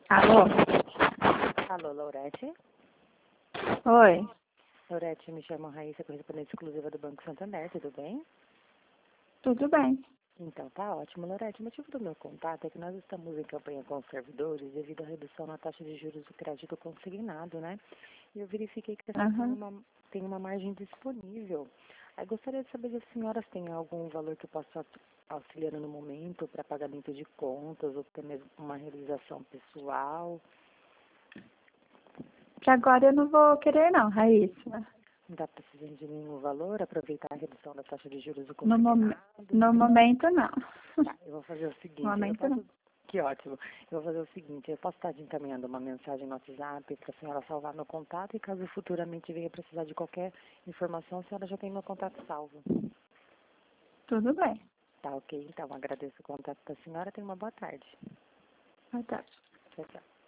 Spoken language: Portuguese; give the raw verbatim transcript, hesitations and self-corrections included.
Alô? Alô, Laurete? Oi. Laurete, me chamo Raíssa, correspondente exclusiva do Banco Santander, tudo bem? Tudo bem. Então, tá ótimo. Laurete, o motivo do meu contato é que nós estamos em campanha com os servidores devido à redução na taxa de juros do crédito consignado, né? E eu verifiquei que você tem Aham. uma, tem uma margem disponível. Aí gostaria de saber se as senhoras têm algum valor que eu possa auxiliar no momento para pagamento de contas ou até mesmo uma realização pessoal. Que agora eu não vou querer não, Raíssa. Não está precisando de nenhum valor, aproveitar a redução da taxa de juros do No, mom consignado. no momento não. Tá, eu vou fazer o No seguinte, eu momento não. posso... Que ótimo. Eu vou fazer o seguinte, eu posso estar te encaminhando uma mensagem no WhatsApp para a senhora salvar meu contato e caso futuramente venha precisar de qualquer informação, a senhora já tem meu contato salvo. Tudo bem. Tá ok, então agradeço o contato da senhora, tenha uma boa tarde. Boa tarde. Tchau, tchau.